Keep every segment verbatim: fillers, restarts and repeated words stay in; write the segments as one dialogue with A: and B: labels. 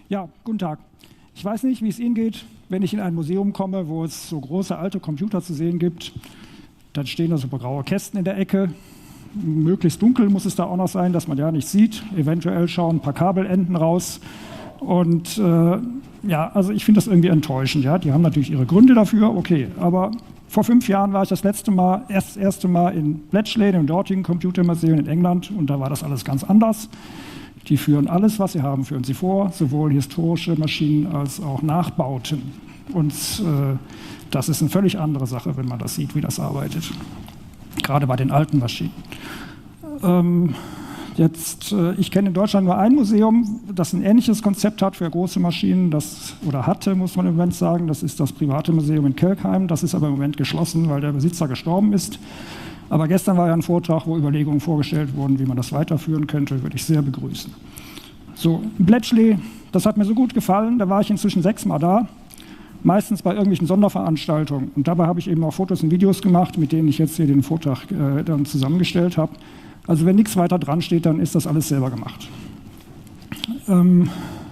A: Ja, guten Tag. Ich weiß nicht, wie es Ihnen geht, wenn ich in ein Museum komme, wo es so große alte Computer zu sehen gibt. Dann stehen da so graue Kästen in der Ecke. Möglichst dunkel muss es da auch noch sein, dass man ja nichts sieht. Eventuell schauen ein paar Kabelenden raus. Und äh, ja, also ich finde das irgendwie enttäuschend. Ja? Die haben natürlich ihre Gründe dafür, okay. Aber vor fünf Jahren war ich das letzte Mal, erst das erste Mal in Bletchley, im dortigen Computermuseum in England. Und da war das alles ganz anders. Die führen alles, was sie haben, führen sie vor, sowohl historische Maschinen als auch Nachbauten. Und äh, das ist eine völlig andere Sache, wenn man das sieht, wie das arbeitet. Gerade bei den alten Maschinen. Ähm, jetzt, äh, ich kenne in Deutschland nur ein Museum, das ein ähnliches Konzept hat für große Maschinen, das, oder hatte, muss man im Moment sagen. Das ist das private Museum in Kelkheim. Das ist aber im Moment geschlossen, weil der Besitzer gestorben ist. Aber gestern war ja ein Vortrag, wo Überlegungen vorgestellt wurden, wie man das weiterführen könnte, würde ich sehr begrüßen. So, Bletchley, das hat mir so gut gefallen, da war ich inzwischen sechsmal da, meistens bei irgendwelchen Sonderveranstaltungen. Und dabei habe ich eben auch Fotos und Videos gemacht, mit denen ich jetzt hier den Vortrag äh, dann zusammengestellt habe. Also wenn nichts weiter dran steht, dann ist das alles selber gemacht. Ähm,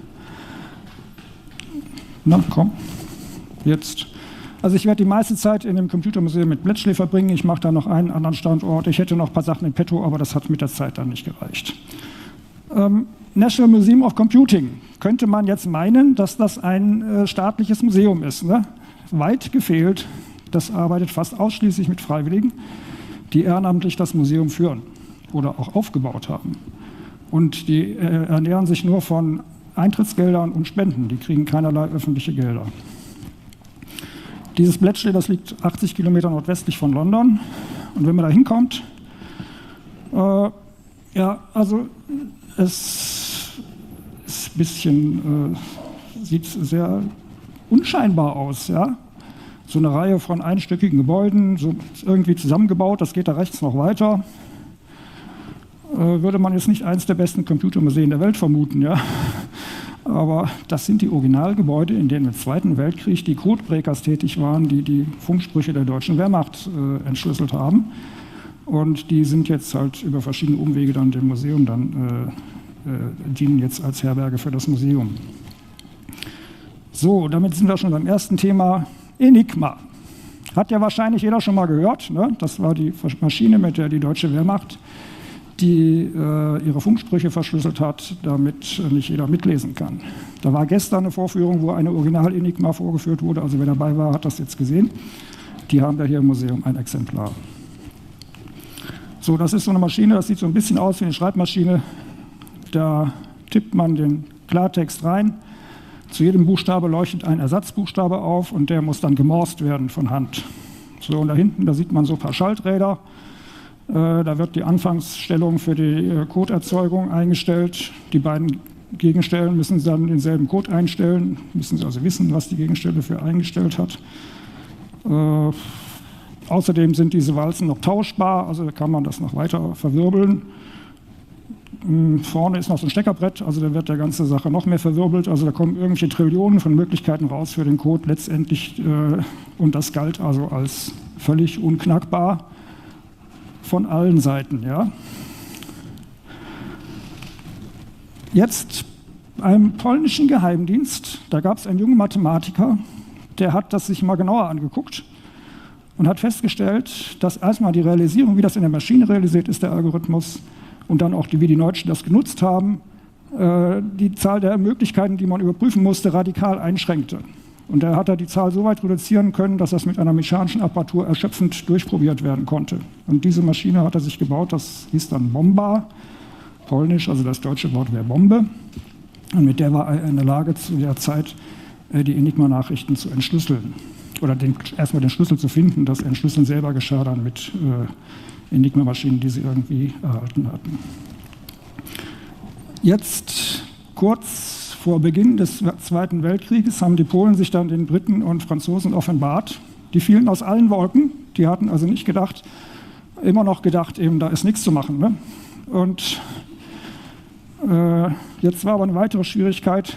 A: na, komm, jetzt... Also ich werde die meiste Zeit in dem Computermuseum mit Bletchley verbringen. Ich mache da noch einen anderen Standort. Ich hätte noch ein paar Sachen in petto, aber das hat mit der Zeit dann nicht gereicht. Ähm, National Museum of Computing. Könnte man jetzt meinen, dass das ein äh, staatliches Museum ist. Ne? Weit gefehlt. Das arbeitet fast ausschließlich mit Freiwilligen, die ehrenamtlich das Museum führen oder auch aufgebaut haben. Und die äh, ernähren sich nur von Eintrittsgeldern und Spenden. Die kriegen keinerlei öffentliche Gelder. Dieses Bletchley, das liegt achtzig Kilometer nordwestlich von London. Und wenn man da hinkommt, äh, ja, also es ist ein bisschen, äh, sieht sehr unscheinbar aus, ja. So eine Reihe von einstöckigen Gebäuden, so irgendwie zusammengebaut, das geht da rechts noch weiter. Äh, würde man jetzt nicht eins der besten Computermuseen der Welt vermuten, ja. Aber das sind die Originalgebäude, in denen im Zweiten Weltkrieg die Codebreakers tätig waren, die die Funksprüche der deutschen Wehrmacht äh, entschlüsselt haben. Und die sind jetzt halt über verschiedene Umwege dann dem Museum dann äh, äh, dienen jetzt als Herberge für das Museum. So, damit sind wir schon beim ersten Thema, Enigma. Hat ja wahrscheinlich jeder schon mal gehört, ne? Das war die Maschine, mit der die deutsche Wehrmacht die äh, ihre Funksprüche verschlüsselt hat, damit äh, nicht jeder mitlesen kann. Da war gestern eine Vorführung, wo eine Original-Enigma vorgeführt wurde, also wer dabei war, hat das jetzt gesehen. Die haben wir hier im Museum, ein Exemplar. So, das ist so eine Maschine, das sieht so ein bisschen aus wie eine Schreibmaschine. Da tippt man den Klartext rein, zu jedem Buchstabe leuchtet ein Ersatzbuchstabe auf und der muss dann gemorst werden von Hand. So, und da hinten, da sieht man so ein paar Schalträder. Da wird die Anfangsstellung für die Codeerzeugung eingestellt. Die beiden Gegenstellen müssen dann denselben Code einstellen, müssen Sie also wissen, was die Gegenstelle für eingestellt hat. Äh, außerdem sind diese Walzen noch tauschbar, also kann man das noch weiter verwirbeln. Ähm, vorne ist noch so ein Steckerbrett, also da wird der ganze Sache noch mehr verwirbelt. Also da kommen irgendwelche Trillionen von Möglichkeiten raus für den Code letztendlich. Äh, und das galt also als völlig unknackbar. Von allen Seiten, ja. Jetzt beim polnischen Geheimdienst, da gab es einen jungen Mathematiker, der hat das sich mal genauer angeguckt und hat festgestellt, dass erstmal die Realisierung, wie das in der Maschine realisiert ist, der Algorithmus, und dann auch, die, wie die Deutschen das genutzt haben, äh, die Zahl der Möglichkeiten, die man überprüfen musste, radikal einschränkte. Und da hat er die Zahl so weit reduzieren können, dass das mit einer mechanischen Apparatur erschöpfend durchprobiert werden konnte. Und diese Maschine hat er sich gebaut, das hieß dann Bomba, polnisch, also das deutsche Wort wäre Bombe. Und mit der war er in der Lage, zu der Zeit die Enigma-Nachrichten zu entschlüsseln. Oder den, erstmal den Schlüssel zu finden, das Entschlüsseln selber geschah dann mit äh, Enigma-Maschinen, die sie irgendwie erhalten hatten. Jetzt kurz vor Beginn des Zweiten Weltkrieges haben die Polen sich dann den Briten und Franzosen offenbart. Die fielen aus allen Wolken. Die hatten also nicht gedacht, immer noch gedacht, eben da ist nichts zu machen. Ne? Und äh, jetzt war aber eine weitere Schwierigkeit.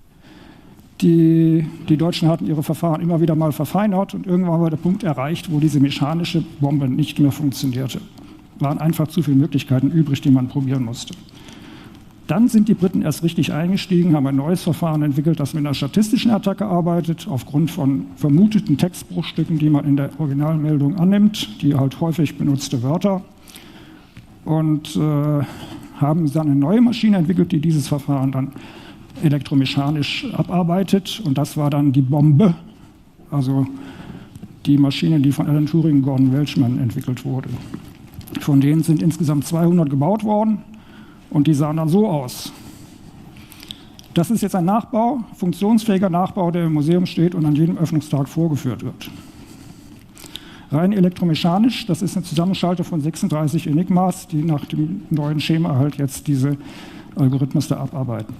A: Die, die Deutschen hatten ihre Verfahren immer wieder mal verfeinert und irgendwann war der Punkt erreicht, wo diese mechanische Bombe nicht mehr funktionierte. Es waren einfach zu viele Möglichkeiten übrig, die man probieren musste. Dann sind die Briten erst richtig eingestiegen, haben ein neues Verfahren entwickelt, das mit einer statistischen Attacke arbeitet, aufgrund von vermuteten Textbruchstücken, die man in der Originalmeldung annimmt, die halt häufig benutzte Wörter. Und äh, haben dann eine neue Maschine entwickelt, die dieses Verfahren dann elektromechanisch abarbeitet. Und das war dann die Bombe, also die Maschine, die von Alan Turing und Gordon Welchman entwickelt wurde. Von denen sind insgesamt zweihundert gebaut worden und die sahen dann so aus. Das ist jetzt ein Nachbau, funktionsfähiger Nachbau, der im Museum steht und an jedem Öffnungstag vorgeführt wird. Rein elektromechanisch, das ist eine Zusammenschaltung von sechsunddreißig Enigmas, die nach dem neuen Schema halt jetzt diese Algorithmus da abarbeiten.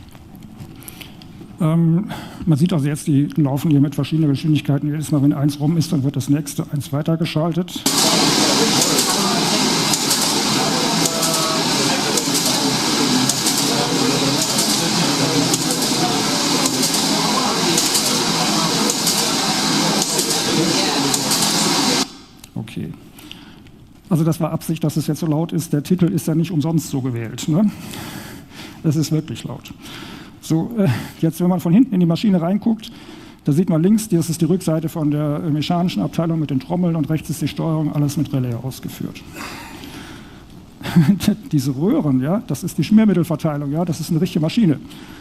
A: Ähm, man sieht also jetzt, die laufen hier mit verschiedenen Geschwindigkeiten. Jedes Mal, wenn eins rum ist, dann wird das nächste eins weitergeschaltet. Okay. Also das war Absicht, dass es jetzt so laut ist. Der Titel ist ja nicht umsonst so gewählt. Ne? Das ist wirklich laut. So, äh, jetzt, wenn man von hinten in die Maschine reinguckt, da sieht man links, das ist die Rückseite von der mechanischen Abteilung mit den Trommeln und rechts ist die Steuerung, alles mit Relais ausgeführt. Diese Röhren, ja, das ist die Schmiermittelverteilung, ja, das ist eine richtige Maschine.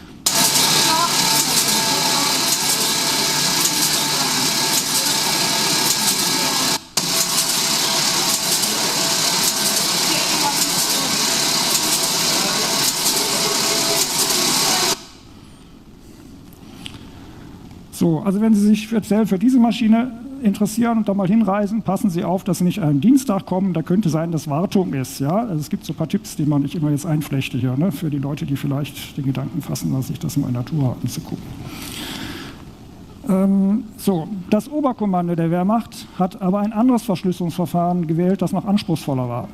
A: So, also wenn Sie sich speziell für diese Maschine interessieren und da mal hinreisen, passen Sie auf, dass Sie nicht am Dienstag kommen. Da könnte sein, dass Wartung ist. Ja? Also es gibt so ein paar Tipps, die man nicht immer jetzt einflechte hier, ne? Für die Leute, die vielleicht den Gedanken fassen, sich das mal in Natur anzugucken. Ähm, so, das Oberkommando der Wehrmacht hat aber ein anderes Verschlüsselungsverfahren gewählt, das noch anspruchsvoller war.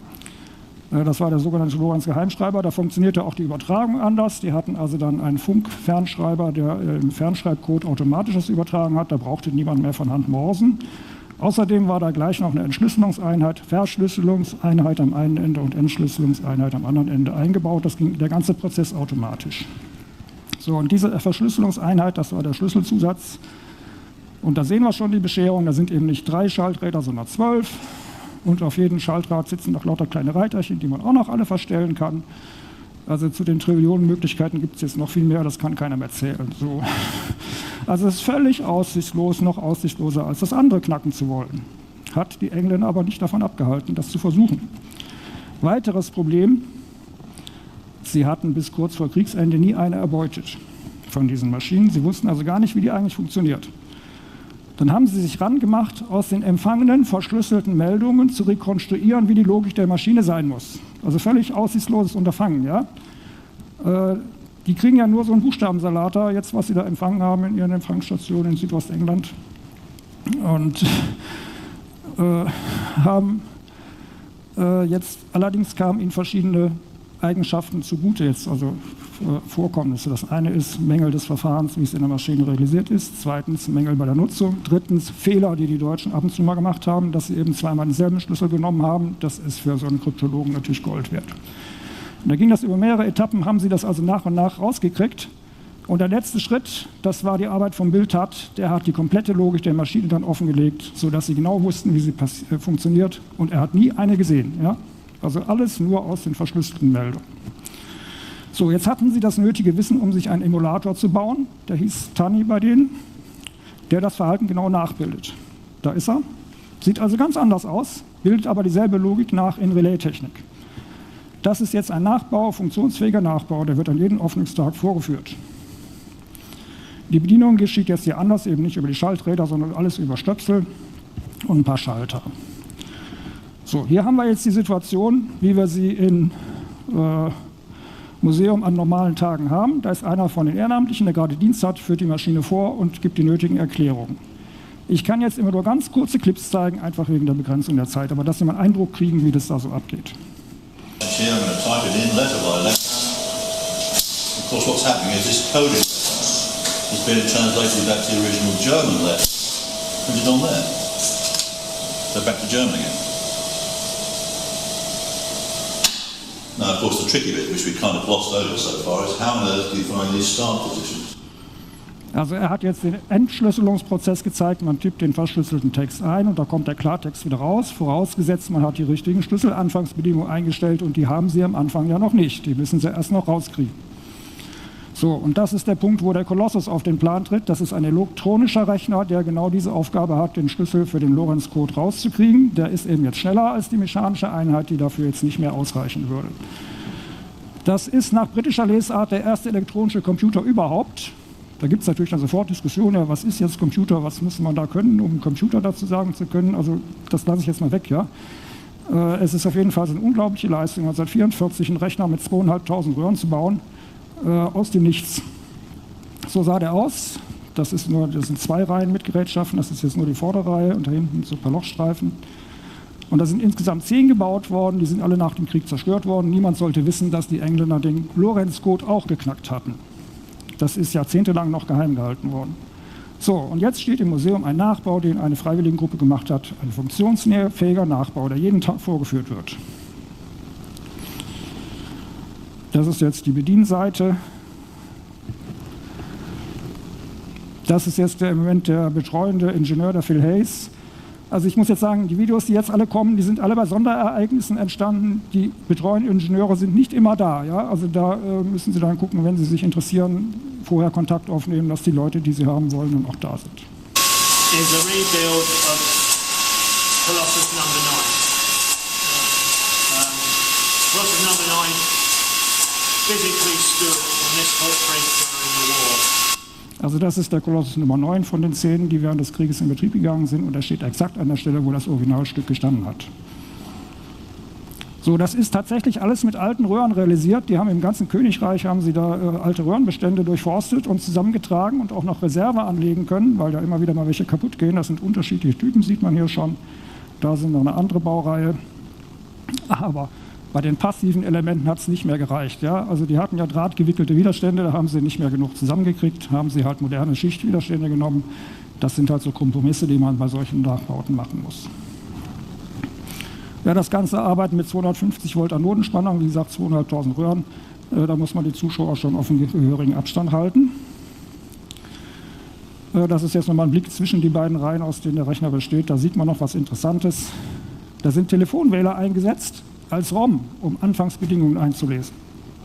A: Das war der sogenannte Lorenz Geheimschreiber. Da funktionierte auch die Übertragung anders. Die hatten also dann einen Funkfernschreiber, der im Fernschreibcode automatisch das übertragen hat. Da brauchte niemand mehr von Hand morsen. Außerdem war da gleich noch eine Entschlüsselungseinheit, Verschlüsselungseinheit am einen Ende und Entschlüsselungseinheit am anderen Ende eingebaut. Das ging der ganze Prozess automatisch. So, und diese Verschlüsselungseinheit, das war der Schlüsselzusatz. Und da sehen wir schon die Bescherung. Da sind eben nicht drei Schalträder, sondern zwölf. Und auf jedem Schaltrad sitzen noch lauter kleine Reiterchen, die man auch noch alle verstellen kann. Also zu den Trillionen Möglichkeiten gibt es jetzt noch viel mehr, das kann keiner mehr zählen. So. Also es ist völlig aussichtslos, noch aussichtsloser als das andere knacken zu wollen. Hat die Engländer aber nicht davon abgehalten, das zu versuchen. Weiteres Problem, sie hatten bis kurz vor Kriegsende nie eine erbeutet von diesen Maschinen. Sie wussten also gar nicht, wie die eigentlich funktioniert. Dann haben sie sich rangemacht, aus den empfangenen, verschlüsselten Meldungen zu rekonstruieren, wie die Logik der Maschine sein muss. Also völlig aussichtsloses Unterfangen. Ja? Äh, die kriegen ja nur so einen Buchstabensalat da, jetzt was sie da empfangen haben in ihren Empfangsstationen in Südostengland. Und äh, haben äh, jetzt, allerdings kamen ihnen verschiedene Eigenschaften zugute jetzt, also Vorkommnisse. Das eine ist Mängel des Verfahrens, wie es in der Maschine realisiert ist. Zweitens Mängel bei der Nutzung. Drittens Fehler, die die Deutschen ab und zu mal gemacht haben, dass sie eben zweimal denselben Schlüssel genommen haben. Das ist für so einen Kryptologen natürlich Gold wert. Und da ging das über mehrere Etappen, haben sie das also nach und nach rausgekriegt. Und der letzte Schritt, das war die Arbeit von Bill Tutt. Der hat die komplette Logik der Maschine dann offengelegt, sodass sie genau wussten, wie sie äh, funktioniert. Und er hat nie eine gesehen. Ja? Also alles nur aus den verschlüsselten Meldungen. So, jetzt hatten sie das nötige Wissen, um sich einen Emulator zu bauen. Der hieß Tani bei denen, der das Verhalten genau nachbildet. Da ist er. Sieht also ganz anders aus, bildet aber dieselbe Logik nach in Relais-Technik. Das ist jetzt ein Nachbau, funktionsfähiger Nachbau, der wird an jedem Öffnungstag vorgeführt. Die Bedienung geschieht jetzt hier anders, eben nicht über die Schalträder, sondern alles über Stöpsel und ein paar Schalter. So, hier haben wir jetzt die Situation, wie wir sie in äh, Museum an normalen Tagen haben. Da ist einer von den Ehrenamtlichen, der gerade Dienst hat, führt die Maschine vor und gibt die nötigen Erklärungen. Ich kann jetzt immer nur ganz kurze Clips zeigen, einfach wegen der Begrenzung der Zeit, aber dass Sie mal einen Eindruck kriegen, wie das da so abgeht.
B: Here I'm going to type it in letter by letter. Of course what's happening is this coded letter is being translated back to the original German letter, printed on there. So back to German again. Now, of course, the tricky bit, which we kind of glossed over so far, is how on earth do you find these start positions?
A: Also er hat jetzt den Entschlüsselungsprozess gezeigt, man tippt den verschlüsselten Text ein und da kommt der Klartext wieder raus, vorausgesetzt man hat die richtigen Schlüsselanfangsbedingungen eingestellt und die haben sie am Anfang ja noch nicht, die müssen sie erst noch rauskriegen. So, und das ist der Punkt, wo der Colossus auf den Plan tritt. Das ist ein elektronischer Rechner, der genau diese Aufgabe hat, den Schlüssel für den Lorenz-Code rauszukriegen. Der ist eben jetzt schneller als die mechanische Einheit, die dafür jetzt nicht mehr ausreichen würde. Das ist nach britischer Lesart der erste elektronische Computer überhaupt. Da gibt es natürlich dann sofort Diskussionen, ja, was ist jetzt Computer, was muss man da können, um Computer dazu sagen zu können. Also das lasse ich jetzt mal weg, ja. Äh, es ist auf jeden Fall so eine unglaubliche Leistung, neunzehnhundertvierundvierzig einen Rechner mit zweitausendfünfhundert Röhren zu bauen. Aus dem Nichts. So sah der aus. Das, ist nur, das sind zwei Reihen mit Gerätschaften, das ist jetzt nur die Vorderreihe und da hinten so ein paar Lochstreifen. Und da sind insgesamt zehn gebaut worden, die sind alle nach dem Krieg zerstört worden. Niemand sollte wissen, dass die Engländer den Lorenz-Code auch geknackt hatten. Das ist jahrzehntelang noch geheim gehalten worden. So, und jetzt steht im Museum ein Nachbau, den eine Freiwilligengruppe gemacht hat, ein funktionsfähiger Nachbau, der jeden Tag vorgeführt wird. Das ist jetzt die Bedienseite. Das ist jetzt der, im Moment der betreuende Ingenieur, der Phil Hayes. Also ich muss jetzt sagen, die Videos, die jetzt alle kommen, die sind alle bei Sonderereignissen entstanden. Die betreuenden Ingenieure sind nicht immer da. Ja? Also da äh, müssen Sie dann gucken, wenn Sie sich interessieren, vorher Kontakt aufnehmen, dass die Leute, die Sie haben wollen, dann auch da sind.
C: Is a rebuild of Colossus number nine. Um, Colossus number nine physically stood on this footprint during the war.
A: Also das ist der Colossus Nummer neun von den zehn, die während des Krieges in Betrieb gegangen sind und er steht exakt an der Stelle, wo das Originalstück gestanden hat. So, das ist tatsächlich alles mit alten Röhren realisiert. Die haben im ganzen Königreich haben sie da äh, alte Röhrenbestände durchforstet und zusammengetragen und auch noch Reserve anlegen können, weil da immer wieder mal welche kaputt gehen. Das sind unterschiedliche Typen, sieht man hier schon. Da sind noch eine andere Baureihe. Aber bei den passiven Elementen hat es nicht mehr gereicht. Ja? Also die hatten ja drahtgewickelte Widerstände, da haben sie nicht mehr genug zusammengekriegt, haben sie halt moderne Schichtwiderstände genommen. Das sind halt so Kompromisse, die man bei solchen Nachbauten machen muss. Ja, das ganze Arbeiten mit zweihundertfünfzig Volt Anodenspannung, wie gesagt zweitausendfünfhundert Röhren, äh, da muss man die Zuschauer schon auf einen gehörigen Abstand halten. Äh, das ist jetzt nochmal ein Blick zwischen die beiden Reihen, aus denen der Rechner besteht. Da sieht man noch was Interessantes. Da sind Telefonwähler eingesetzt als ROM, um Anfangsbedingungen einzulesen.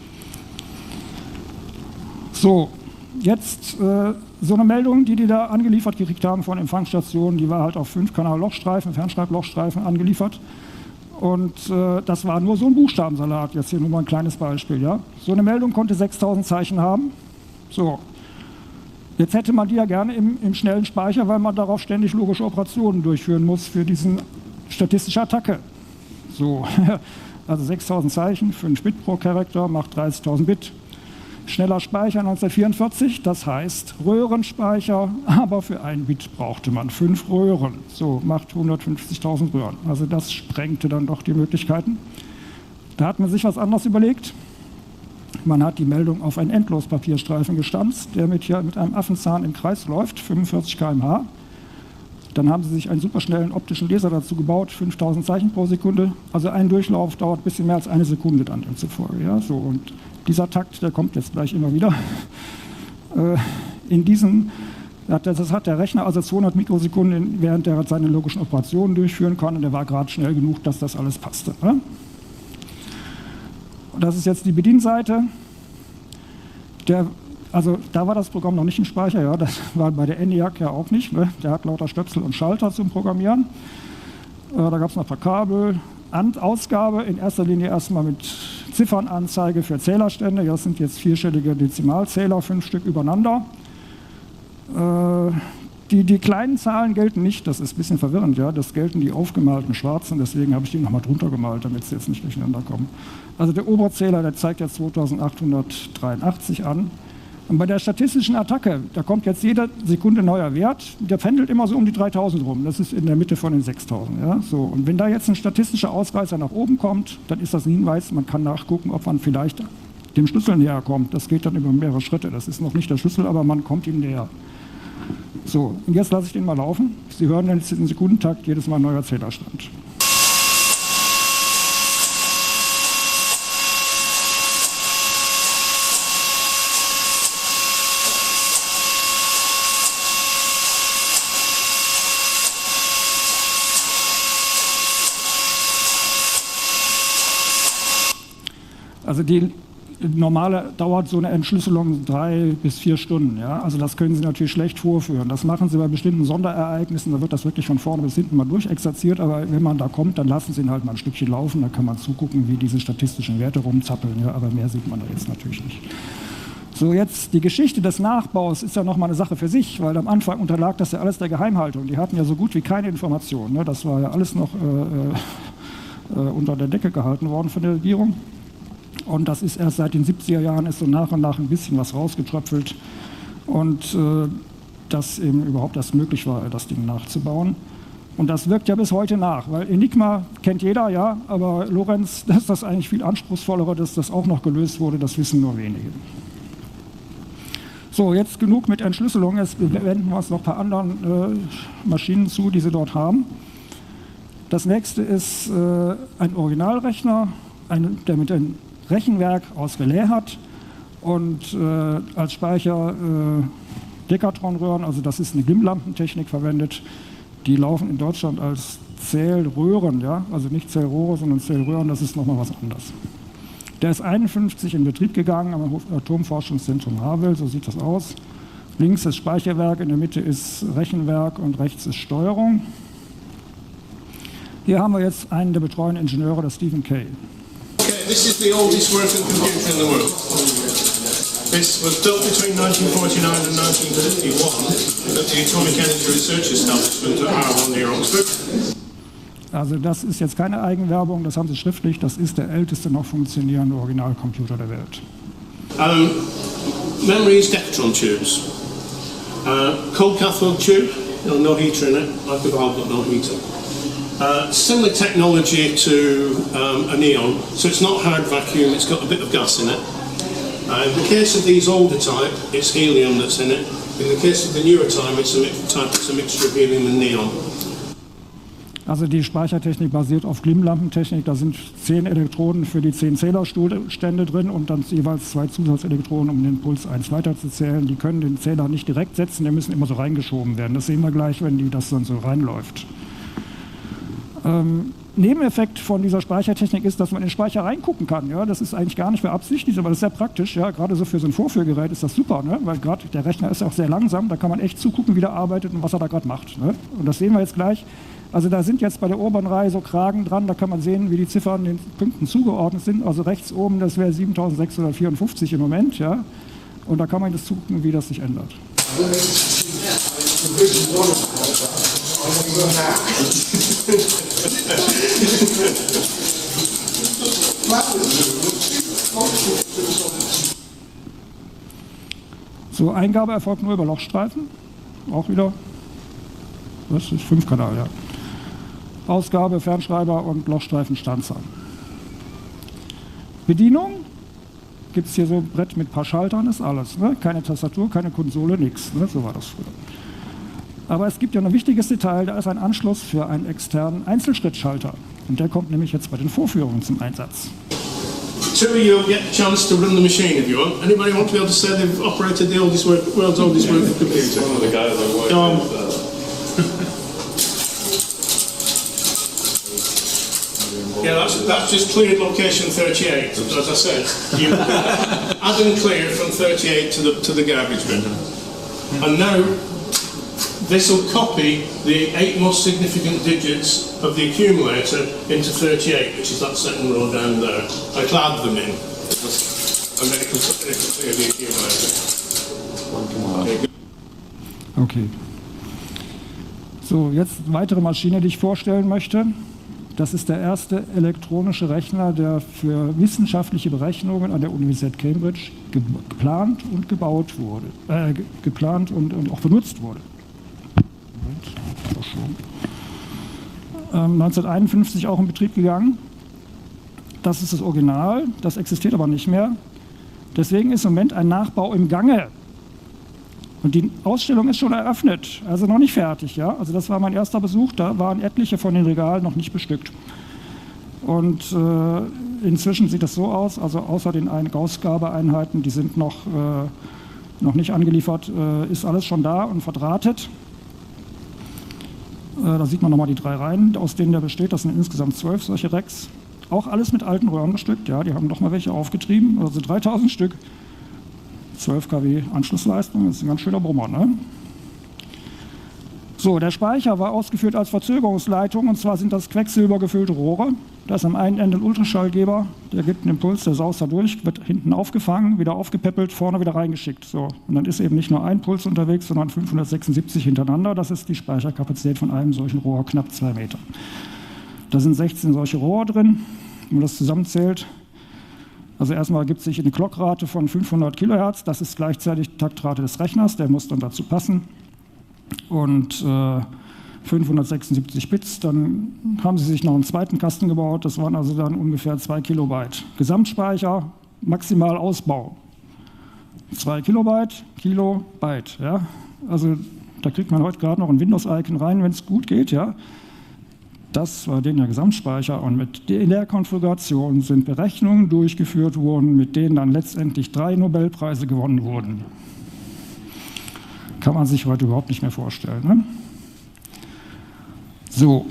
A: So, jetzt äh, so eine Meldung, die die da angeliefert gekriegt haben von Empfangsstationen, die war halt auf fünf Kanal Lochstreifen, Fernschreiblochstreifen angeliefert. Und äh, das war nur so ein Buchstabensalat, jetzt hier nur mal ein kleines Beispiel. Ja? So eine Meldung konnte sechstausend Zeichen haben. So, jetzt hätte man die ja gerne im, im schnellen Speicher, weil man darauf ständig logische Operationen durchführen muss für diesen statistische Attacke. So, also sechstausend Zeichen, fünf Bit pro Charakter macht dreißigtausend Bit. Schneller Speicher neunzehnhundertvierundvierzig, das heißt Röhrenspeicher, aber für ein Bit brauchte man fünf Röhren. So, macht hundertfünfzigtausend Röhren. Also das sprengte dann doch die Möglichkeiten. Da hat man sich was anderes überlegt. Man hat die Meldung auf einen Endlospapierstreifen gestanzt, der mit, hier mit einem Affenzahn im Kreis läuft, fünfundvierzig Kilometer pro Stunde. Dann haben sie sich einen superschnellen optischen Leser dazu gebaut, fünftausend Zeichen pro Sekunde. Also ein Durchlauf dauert ein bisschen mehr als eine Sekunde dann demzufolge. Ja, so, und dieser Takt, der kommt jetzt gleich immer wieder. Äh, in diesem, das hat der Rechner also zweihundert Mikrosekunden, während er seine logischen Operationen durchführen kann. Und der war gerade schnell genug, dass das alles passte. Ne? Und das ist jetzt die Bedienseite. Der Also da war das Programm noch nicht im Speicher, ja, das war bei der ENIAC ja auch nicht. Ne? Der hat lauter Stöpsel und Schalter zum Programmieren. Äh, da gab es noch ein paar Kabel. And Ausgabe in erster Linie erstmal mit Ziffernanzeige für Zählerstände. Das sind jetzt vierstellige Dezimalzähler, fünf Stück übereinander. Äh, die, die kleinen Zahlen gelten nicht, das ist ein bisschen verwirrend, ja. Das gelten die aufgemalten schwarzen, deswegen habe ich die nochmal drunter gemalt, damit sie jetzt nicht durcheinander kommen. Also der Oberzähler, der zeigt jetzt zweitausendachthundertdreiundachtzig an. Und bei der statistischen Attacke, da kommt jetzt jede Sekunde neuer Wert, der pendelt immer so um die dreitausend rum, das ist in der Mitte von den sechstausend. Ja? So, und wenn da jetzt ein statistischer Ausreißer nach oben kommt, dann ist das ein Hinweis, man kann nachgucken, ob man vielleicht dem Schlüssel näher kommt. Das geht dann über mehrere Schritte, das ist noch nicht der Schlüssel, aber man kommt ihm näher. So, und jetzt lasse ich den mal laufen. Sie hören jetzt in Sekundentakt jedes Mal ein neuer Zählerstand. Also die normale dauert so eine Entschlüsselung drei bis vier Stunden. Ja? Also das können Sie natürlich schlecht vorführen. Das machen Sie bei bestimmten Sonderereignissen, da wird das wirklich von vorne bis hinten mal durchexerziert, aber wenn man da kommt, dann lassen Sie ihn halt mal ein Stückchen laufen, da kann man zugucken, wie diese statistischen Werte rumzappeln, ja? Aber mehr sieht man da jetzt natürlich nicht. So, jetzt die Geschichte des Nachbaus ist ja nochmal eine Sache für sich, weil am Anfang unterlag das ja alles der Geheimhaltung. Die hatten ja so gut wie keine Informationen. Ne? Das war ja alles noch äh, äh, unter der Decke gehalten worden von der Regierung. Und das ist erst seit den siebziger Jahren ist so nach und nach ein bisschen was rausgetröpfelt. Und äh, dass eben überhaupt erst möglich war, das Ding nachzubauen. Und das wirkt ja bis heute nach, weil Enigma kennt jeder, ja, aber Lorenz, das ist das eigentlich viel anspruchsvollere, dass das auch noch gelöst wurde, das wissen nur wenige. So, jetzt genug mit Entschlüsselung, jetzt wenden wir uns noch ein paar anderen äh, Maschinen zu, die Sie dort haben. Das nächste ist äh, ein Originalrechner, ein, der mit dem Rechenwerk aus Relais hat und äh, als Speicher äh, Dekatron-Röhren, also das ist eine Glimmlampentechnik verwendet, die laufen in Deutschland als Zählröhren, ja? Also nicht Zählrohre, sondern Zählröhren, das ist nochmal was anderes. Der ist einundfünfzig in Betrieb gegangen am Atomforschungszentrum Havel, so sieht das aus. Links ist Speicherwerk, in der Mitte ist Rechenwerk und rechts ist Steuerung. Hier haben wir jetzt einen der betreuenden Ingenieure, der Stephen Kay.
D: Okay, this is the oldest working computer in the world. This was built between nineteen forty-nine and nineteen fifty-one at the Atomic Energy Research Establishment at Harvard near Oxford.
A: Also das ist jetzt keine Eigenwerbung, das haben Sie schriftlich, das ist der älteste noch funktionierende Originalcomputer der Welt.
D: Um, memory is Decatron tubes. Uh, cold cathode tube, you know, no heater in it, like a valve but no heater. Uh, similar technology to um, a neon, so it's not hard vacuum, it's got a bit of gas in it. Uh, in the case of these older type, it's helium that's in it. In the case of the newer type, it's a, type, it's a mixture of helium and neon.
A: Also die Speichertechnik basiert auf Glimmlampentechnik. Da sind zehn Elektroden für die zehn Zählerstände drin und dann jeweils zwei Zusatzelektroden, um den Puls eins weiterzuzählen. Die können den Zähler nicht direkt setzen, die müssen immer so reingeschoben werden. Das sehen wir gleich, wenn die das dann so reinläuft. Ähm, Nebeneffekt von dieser Speichertechnik ist, dass man in den Speicher reingucken kann. Ja? Das ist eigentlich gar nicht beabsichtigt, aber das ist sehr praktisch. Ja? Gerade so für so ein Vorführgerät ist das super, ne? Weil gerade der Rechner ist auch sehr langsam. Da kann man echt zugucken, wie der arbeitet und was er da gerade macht. Ne? Und das sehen wir jetzt gleich. Also da sind jetzt bei der oberen Reihe so Kragen dran, da kann man sehen, wie die Ziffern den Punkten zugeordnet sind. Also rechts oben, das wäre siebentausendsechshundertvierundfünfzig im Moment, ja. Und da kann man jetzt zugucken, wie das sich ändert. So, Eingabe erfolgt nur über Lochstreifen, auch wieder. Das ist Fünfkanal, ja. Ausgabe, Fernschreiber und Lochstreifen Standzahl. Bedienung gibt es hier so ein Brett mit ein paar Schaltern, ist alles. Ne? Keine Tastatur, keine Konsole, nichts. Ne? So war das früher. Aber es gibt ja noch ein wichtiges Detail, da ist ein Anschluss für einen externen Einzelschrittschalter. Und der kommt nämlich jetzt bei den Vorführungen zum Einsatz.
D: Two of you get a chance to run the machine if you want. Anybody want to be able to say they've operated the oldest work, world's oldest working computer?
E: One of the guys I work
D: um,
E: with.
D: Yeah, that's, that's just cleared location thirty-eight, as I said. You add and clear from thirty-eight to the, to the garbage bin. And now, this will copy the eight most significant digits of the accumulator into thirty-eight, which is that second row down there. I clad them in, and then it can, it can clear the accumulator.
A: Okay. So, jetzt eine weitere Maschine, die ich vorstellen möchte. Das ist der erste elektronische Rechner, der für wissenschaftliche Berechnungen an der Universität Cambridge ge geplant und gebaut wurde, äh, ge geplant und, und auch benutzt wurde. Ähm, neunzehnhunderteinundfünfzig auch in Betrieb gegangen. Das ist das Original, das existiert aber nicht mehr. Deswegen ist im Moment ein Nachbau im Gange. Und die Ausstellung ist schon eröffnet, also noch nicht fertig. Ja? Also das war mein erster Besuch, da waren etliche von den Regalen noch nicht bestückt. Und äh, inzwischen sieht es so aus, also außer den Ausgabeeinheiten, die sind noch, äh, noch nicht angeliefert, äh, ist alles schon da und verdrahtet. Äh, da sieht man nochmal die drei Reihen, aus denen der besteht, das sind insgesamt zwölf solche Racks. auch alles mit alten Röhren bestückt, ja, die haben noch mal welche aufgetrieben, also dreitausend Stück, zwölf Kilowatt Anschlussleistung, das ist ein ganz schöner Brummer, ne? So, der Speicher war ausgeführt als Verzögerungsleitung, und zwar sind das quecksilbergefüllte Rohre. Da ist am einen Ende ein Ultraschallgeber, der gibt einen Impuls, der saust da durch, wird hinten aufgefangen, wieder aufgepäppelt, vorne wieder reingeschickt. So. Und dann ist eben nicht nur ein Puls unterwegs, sondern fünfhundertsechsundsiebzig hintereinander. Das ist die Speicherkapazität von einem solchen Rohr, knapp zwei Meter. Da sind sechzehn solche Rohre drin, wenn man das zusammenzählt. Also erstmal gibt es sich eine Glockrate von fünfhundert Kilohertz, das ist gleichzeitig die Taktrate des Rechners, der muss dann dazu passen. Und äh, fünfhundertsechsundsiebzig Bits, dann haben sie sich noch einen zweiten Kasten gebaut, das waren also dann ungefähr zwei Kilobyte. Gesamtspeicher, maximal Ausbau. zwei Kilobyte, Kilobyte, ja. Also da kriegt man heute gerade noch ein Windows-Icon rein, wenn es gut geht, ja. Das war der Gesamtspeicher, und mit in der Konfiguration sind Berechnungen durchgeführt worden, mit denen dann letztendlich drei Nobelpreise gewonnen wurden. Kann man sich heute überhaupt nicht mehr vorstellen. Ne? So,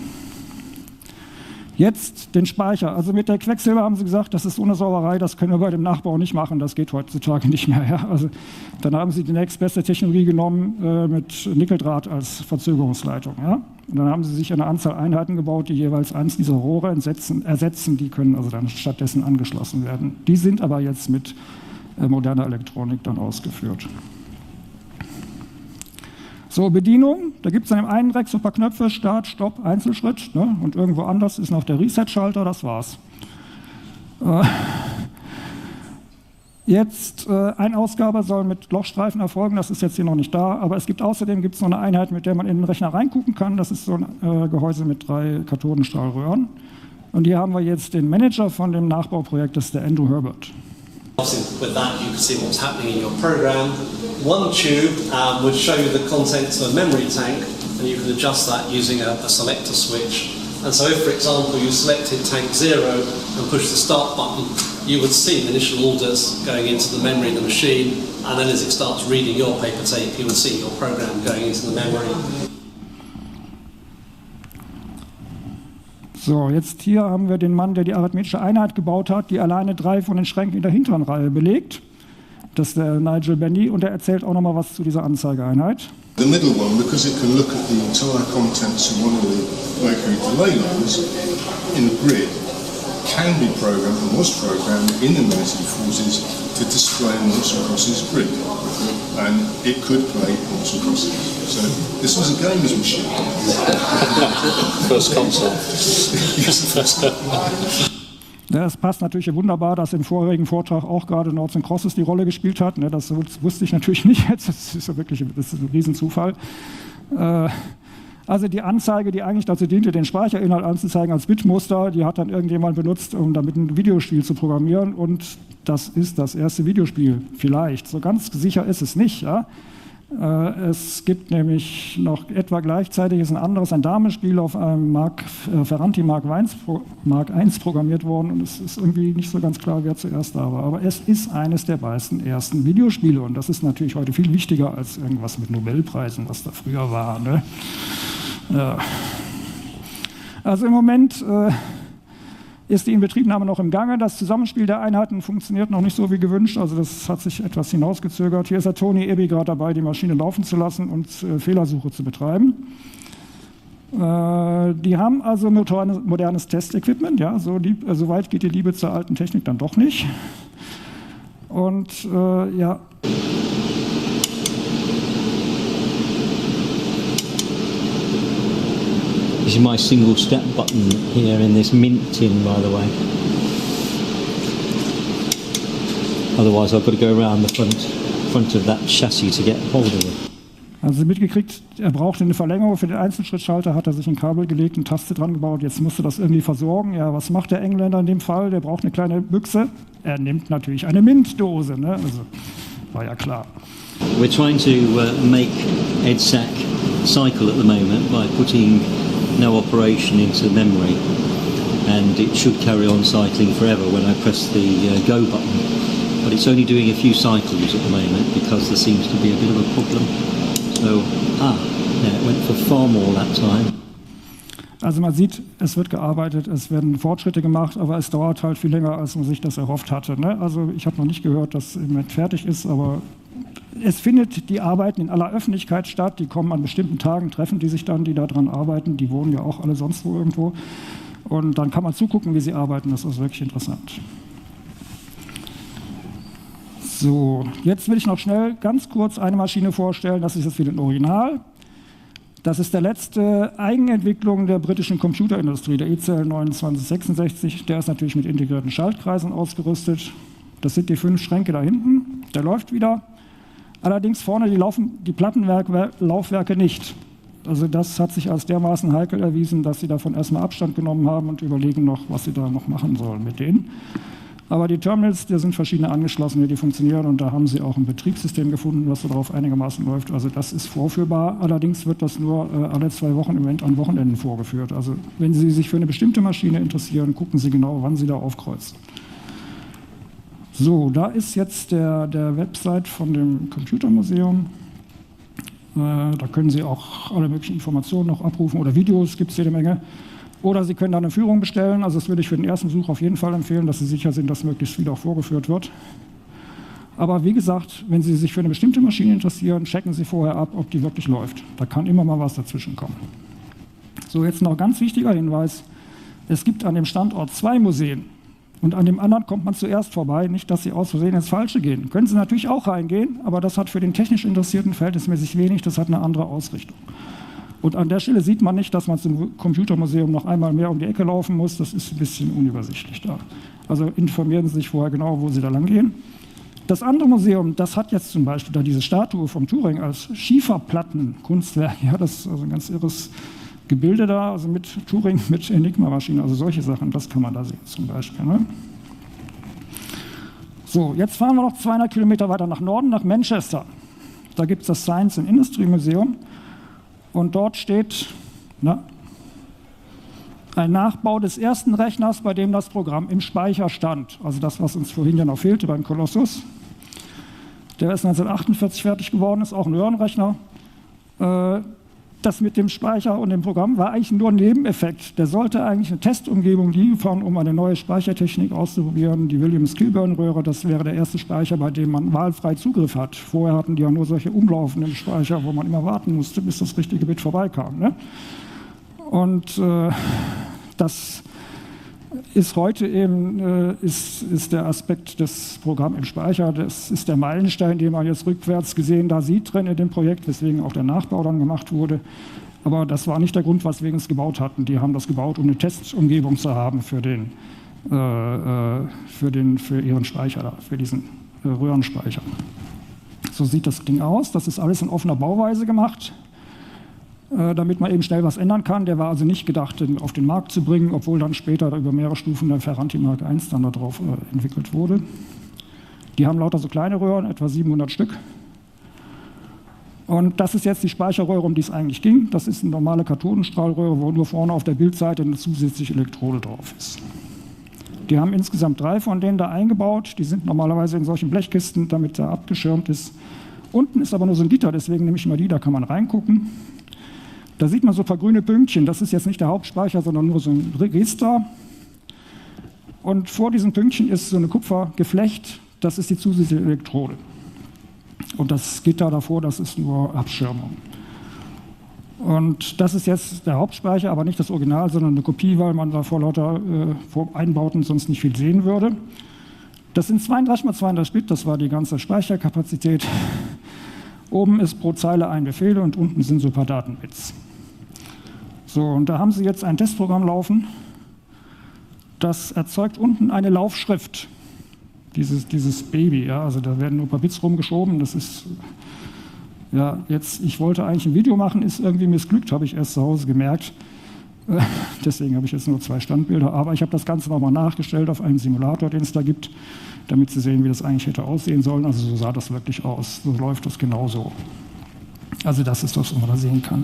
A: jetzt den Speicher. Also mit der Quecksilber haben sie gesagt, das ist so eine Sauerei, das können wir bei dem Nachbau nicht machen, das geht heutzutage nicht mehr. Ja? Also, dann haben sie die nächstbeste Technologie genommen äh, mit Nickeldraht als Verzögerungsleitung. Ja? Und dann haben sie sich eine Anzahl Einheiten gebaut, die jeweils eins dieser Rohre ersetzen, ersetzen, die können also dann stattdessen angeschlossen werden. Die sind aber jetzt mit äh, moderner Elektronik dann ausgeführt. So, Bedienung, da gibt es an dem einen Rack so ein paar Knöpfe, Start, Stopp, Einzelschritt, ne? Und irgendwo anders ist noch der Reset-Schalter, das war's. Äh, jetzt, äh, Ein-Ausgabe soll mit Lochstreifen erfolgen, das ist jetzt hier noch nicht da, aber es gibt außerdem gibt's noch eine Einheit, mit der man in den Rechner reingucken kann, das ist so ein äh, Gehäuse mit drei Kathodenstrahlröhren. Und hier haben wir jetzt den Manager von dem Nachbauprojekt, das ist der Andrew Herbert.
E: With that, you can see what's happening in your program. One tube um, would show you the contents of a memory tank, and you can adjust that using a, a selector switch. And so if, for example, you selected tank zero and push the start button, you would see the initial orders going into the memory of the machine, and then as it starts reading your paper tape, you would see your program going into the memory.
A: So, jetzt hier haben wir den Mann, der die arithmetische Einheit gebaut hat, die alleine drei von den Schränken in der hinteren Reihe belegt. Das ist der Nigel Bendy, und er erzählt auch noch mal was zu dieser Anzeigeeinheit.
F: The middle one, because it can look at the entire contents of one of the mercury delay lines in a grid, can be programmed and was programmed in the nineteen forties to display noughts and crosses grid. And it could play noughts and crosses. So this was a games machine.
E: First console.
F: Yes, first console.
A: Das passt natürlich wunderbar, dass im vorherigen Vortrag auch gerade Noughts and Crosses die Rolle gespielt hat. Das wusste ich natürlich nicht jetzt, das ist ja wirklich das ist ein Riesenzufall. Also die Anzeige, die eigentlich dazu diente, den Speicherinhalt anzuzeigen als Bitmuster, die hat dann irgendjemand benutzt, um damit ein Videospiel zu programmieren, und das ist das erste Videospiel, vielleicht. So ganz sicher ist es nicht. Ja? Es gibt nämlich noch etwa gleichzeitig ist ein anderes, ein Damenspiel auf einem Mark, äh, Ferranti Mark eins programmiert worden, und es ist irgendwie nicht so ganz klar, wer zuerst da war. Aber es ist eines der meisten ersten Videospiele, und das ist natürlich heute viel wichtiger als irgendwas mit Nobelpreisen, was da früher war. Ne? Ja. Also im Moment äh, ist die Inbetriebnahme noch im Gange. Das Zusammenspiel der Einheiten funktioniert noch nicht so wie gewünscht, also das hat sich etwas hinausgezögert. Hier ist der Tony Eby gerade dabei, die Maschine laufen zu lassen und äh, Fehlersuche zu betreiben. Äh, die haben also modernes Testequipment, ja, so, lieb, äh, so weit geht die Liebe zur alten Technik dann doch nicht. Und äh, ja.
G: This is my single step button here in this mint tin, by the way. Otherwise I've got to go around the front, front of that chassis to get hold of it.
A: Also Sie mitgekriegt, er brauchte eine Verlängerung für den Einzelschrittschalter, hat er sich ein Kabel gelegt, eine Taste dran gebaut, jetzt musste das irgendwie versorgen. Ja, was macht der Engländer in dem Fall? Der braucht eine kleine Büchse. Er nimmt natürlich eine Mintdose, ne? Also war ja klar.
G: We're trying to uh, make E D S A C cycle at the moment by putting no operation into memory, and it should carry on cycling forever when I press the uh, go button, but it's only doing a few cycles at the moment because there seems to be a bit of a problem. So, ah, yeah, it went for far more that time.
A: Also man sieht, es wird gearbeitet, es werden Fortschritte gemacht, aber es dauert halt viel länger, als man sich das erhofft hatte. Ne? Also ich habe noch nicht gehört, dass es im Moment fertig ist, aber es findet die Arbeiten in aller Öffentlichkeit statt. Die kommen an bestimmten Tagen, treffen die sich dann, die daran arbeiten. Die wohnen ja auch alle sonst wo irgendwo. Und dann kann man zugucken, wie sie arbeiten. Das ist wirklich interessant. So, jetzt will ich noch schnell ganz kurz eine Maschine vorstellen. Das ist jetzt wieder ein Original. Das ist der letzte Eigenentwicklung der britischen Computerindustrie, der I C L neunundzwanzig sechsundsechzig. Der ist natürlich mit integrierten Schaltkreisen ausgerüstet. Das sind die fünf Schränke da hinten. Der läuft wieder. Allerdings vorne die, Laufen, die Plattenlaufwerke nicht. Also das hat sich als dermaßen heikel erwiesen, dass sie davon erstmal Abstand genommen haben und überlegen noch, was sie da noch machen sollen mit denen. Aber die Terminals, da sind verschiedene angeschlossen, die funktionieren, und da haben sie auch ein Betriebssystem gefunden, was darauf einigermaßen läuft. Also das ist vorführbar. Allerdings wird das nur äh, alle zwei Wochen im Moment an Wochenenden vorgeführt. Also wenn Sie sich für eine bestimmte Maschine interessieren, gucken Sie genau, wann Sie da aufkreuzen. So, da ist jetzt der, der Website von dem Computermuseum. Äh, da können Sie auch alle möglichen Informationen noch abrufen, oder Videos gibt es jede Menge. Oder Sie können da eine Führung bestellen. Also das würde ich für den ersten Besuch auf jeden Fall empfehlen, dass Sie sicher sind, dass möglichst viel auch vorgeführt wird. Aber wie gesagt, wenn Sie sich für eine bestimmte Maschine interessieren, checken Sie vorher ab, ob die wirklich läuft. Da kann immer mal was dazwischen kommen. So, jetzt noch ein ganz wichtiger Hinweis. Es gibt an dem Standort zwei Museen. Und an dem anderen kommt man zuerst vorbei, nicht, dass Sie aus Versehen ins Falsche gehen. Können Sie natürlich auch reingehen, aber das hat für den technisch Interessierten verhältnismäßig wenig, das hat eine andere Ausrichtung. Und an der Stelle sieht man nicht, dass man zum Computermuseum noch einmal mehr um die Ecke laufen muss. Das ist ein bisschen unübersichtlich da. Also informieren Sie sich vorher genau, wo Sie da lang gehen. Das andere Museum, das hat jetzt zum Beispiel da diese Statue vom Turing als Schieferplattenkunstwerk. Ja, das ist also ein ganz irres Gebilde da, also mit Turing, mit Enigma-Maschinen, also solche Sachen, das kann man da sehen zum Beispiel. Ne? So, jetzt fahren wir noch zweihundert Kilometer weiter nach Norden, nach Manchester. Da gibt es das Science and Industry Museum. Und dort steht na, ein Nachbau des ersten Rechners, bei dem das Programm im Speicher stand. Also das, was uns vorhin ja noch fehlte beim Colossus. Der ist neunzehnhundertachtundvierzig fertig geworden, ist auch ein Röhrenrechner. Äh, das mit dem Speicher und dem Programm war eigentlich nur ein Nebeneffekt. Der sollte eigentlich eine Testumgebung liefern, um eine neue Speichertechnik auszuprobieren. Die Williams-Kilburn-Röhre, das wäre der erste Speicher, bei dem man wahlfrei Zugriff hat. Vorher hatten die ja nur solche umlaufenden Speicher, wo man immer warten musste, bis das richtige Bit vorbeikam. Ne? Und äh, das ist heute eben äh, ist, ist der Aspekt des Programms im Speicher. Das ist der Meilenstein, den man jetzt rückwärts gesehen da sieht drin in dem Projekt, weswegen auch der Nachbau dann gemacht wurde. Aber das war nicht der Grund, weswegen sie es gebaut hatten. Die haben das gebaut, um eine Testumgebung zu haben für, den, äh, für, den, für ihren Speicher, da, für diesen äh, Röhrenspeicher. So sieht das Ding aus. Das ist alles in offener Bauweise gemacht, damit man eben schnell was ändern kann. Der war also nicht gedacht, den auf den Markt zu bringen, obwohl dann später über mehrere Stufen der Ferranti Mark eins dann darauf äh, entwickelt wurde. Die haben lauter so kleine Röhren, etwa siebenhundert Stück. Und das ist jetzt die Speicherröhre, um die es eigentlich ging. Das ist eine normale Kathodenstrahlröhre, wo nur vorne auf der Bildseite eine zusätzliche Elektrode drauf ist. Die haben insgesamt drei von denen da eingebaut. Die sind normalerweise in solchen Blechkisten, damit er abgeschirmt ist. Unten ist aber nur so ein Gitter, deswegen nehme ich mal die, da kann man reingucken. Da sieht man so ein paar grüne Pünktchen. Das ist jetzt nicht der Hauptspeicher, sondern nur so ein Register. Und vor diesen Pünktchen ist so eine Kupfergeflecht. Das ist die zusätzliche Elektrode. Und das Gitter davor, das ist nur Abschirmung. Und das ist jetzt der Hauptspeicher, aber nicht das Original, sondern eine Kopie, weil man da vor lauter äh, vor Einbauten sonst nicht viel sehen würde. Das sind zweiunddreißig mal zweiunddreißig Bit, das war die ganze Speicherkapazität. Oben ist pro Zeile ein Befehl und unten sind so ein paar Datenbits. So, und da haben Sie jetzt ein Testprogramm laufen, das erzeugt unten eine Laufschrift. Dieses, dieses Baby, ja, also da werden nur ein paar Bits rumgeschoben. Das ist, ja, jetzt, ich wollte eigentlich ein Video machen, ist irgendwie missglückt, habe ich erst zu Hause gemerkt. Äh, deswegen habe ich jetzt nur zwei Standbilder, aber ich habe das Ganze nochmal nachgestellt auf einen Simulator, den es da gibt, damit Sie sehen, wie das eigentlich hätte aussehen sollen. Also so sah das wirklich aus, so läuft das genauso. Also das ist das, was man da sehen kann.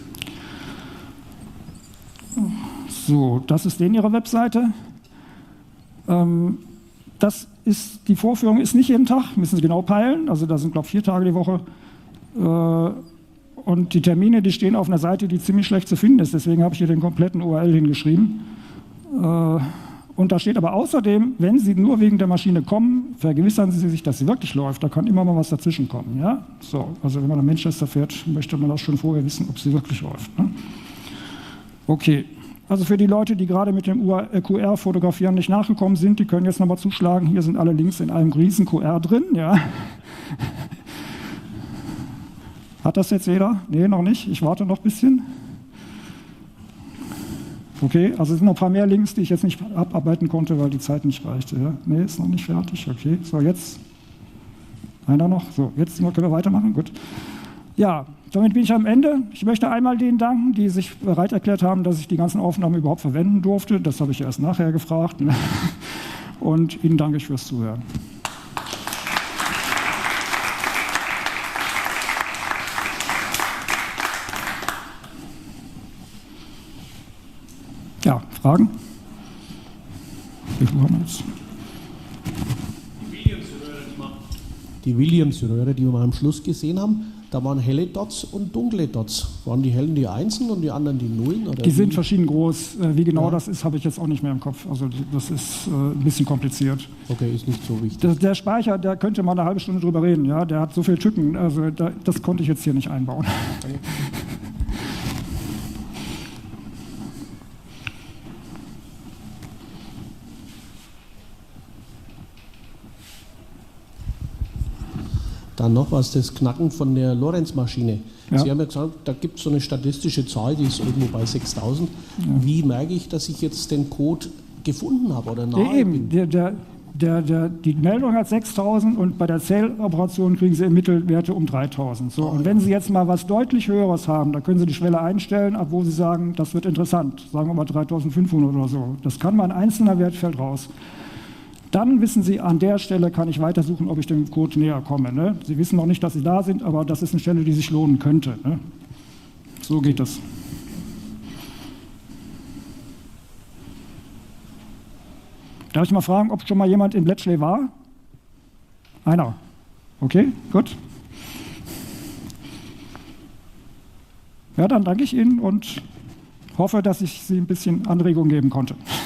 A: So, das ist denen ihre Webseite. Ähm, das ist, die Vorführung ist nicht jeden Tag, müssen Sie genau peilen. Also da sind, glaube ich, vier Tage die Woche. Äh, und die Termine, die stehen auf einer Seite, die ziemlich schlecht zu finden ist. Deswegen habe ich hier den kompletten U R L hingeschrieben. Äh, und da steht aber außerdem, wenn Sie nur wegen der Maschine kommen, vergewissern Sie sich, dass sie wirklich läuft. Da kann immer mal was dazwischen kommen. Ja? So, also wenn man nach Manchester fährt, möchte man auch schon vorher wissen, ob sie wirklich läuft. Ne? Okay. Also für die Leute, die gerade mit dem Q R-Fotografieren nicht nachgekommen sind, die können jetzt nochmal zuschlagen. Hier sind alle Links in einem riesen Q R drin. Ja. Hat das jetzt jeder? Nee, noch nicht. Ich warte noch ein bisschen. Okay, also es sind noch ein paar mehr Links, die ich jetzt nicht abarbeiten konnte, weil die Zeit nicht reichte. Ja. Nee, ist noch nicht fertig. Okay, so jetzt. Einer noch. So, jetzt können wir weitermachen. Gut. Ja, damit bin ich am Ende. Ich möchte einmal denen danken, die sich bereit erklärt haben, dass ich die ganzen Aufnahmen überhaupt verwenden durfte. Das habe ich erst nachher gefragt. Und Ihnen danke ich fürs Zuhören. Ja, Fragen? Wie viel haben wir jetzt?
H: Die Williams-Röhre, die wir mal am Schluss gesehen haben, da waren helle Dots und dunkle Dots. Waren die hellen die Einsen und die anderen die Nullen? Oder
A: die sind
H: wie?
A: verschieden groß. Wie genau
H: ja.
A: das ist, habe ich jetzt auch nicht mehr im Kopf. Also das ist äh, ein bisschen kompliziert.
H: Okay, ist nicht so wichtig.
A: Der, der Speicher, da könnte man eine halbe Stunde drüber reden. Ja? Der hat so viele Tücken, also da, das konnte ich jetzt hier nicht einbauen. Okay.
H: Dann noch was, das Knacken von der Lorentz-Maschine.
A: Ja.
H: Sie haben ja gesagt, da gibt es so eine statistische Zahl, die ist irgendwo bei sechstausend. Ja. Wie merke ich, dass ich jetzt den Code gefunden habe oder nahe
A: ja, eben.
H: bin?
A: Der, der, der, der, die Meldung hat sechstausend und bei der Zähloperation kriegen Sie im Mittelwerte um dreitausend. So, und wenn Sie jetzt mal was deutlich Höheres haben, da können Sie die Schwelle einstellen, ab wo Sie sagen, das wird interessant. Sagen wir mal dreitausendfünfhundert oder so. Das kann mal ein einzelner Wert, fällt raus. Dann wissen Sie, an der Stelle kann ich weitersuchen, ob ich dem Code näher komme. Ne? Sie wissen noch nicht, dass Sie da sind, aber das ist eine Stelle, die sich lohnen könnte. Ne? So geht das. Darf ich mal fragen, ob schon mal jemand in Bletchley war? Einer. Okay, gut. Ja, dann danke ich Ihnen und hoffe, dass ich Sie ein bisschen Anregung geben konnte.